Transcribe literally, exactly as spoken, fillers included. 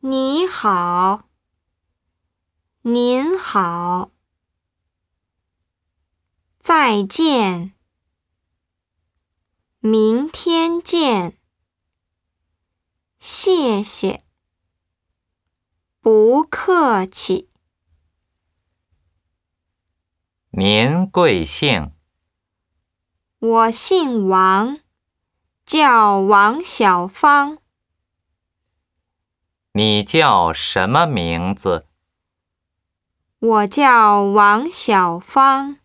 你好，您好，再见，明天见，谢谢，不客气。 您贵姓？ 我姓王，叫王小芳。 你叫什么名字？ 我叫王小芳。